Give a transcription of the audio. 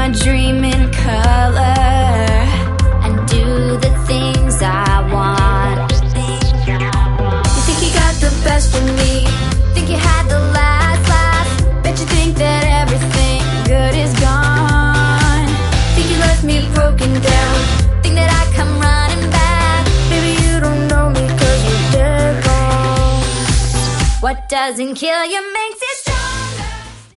my dream in color and do the things I want. You think you got the best of me, think you had the last laugh, bet you think that everything good is gone. Think you left me broken down, think that I come running back. Baby, you don't know me 'cause you're dead wrong. What doesn't kill you makes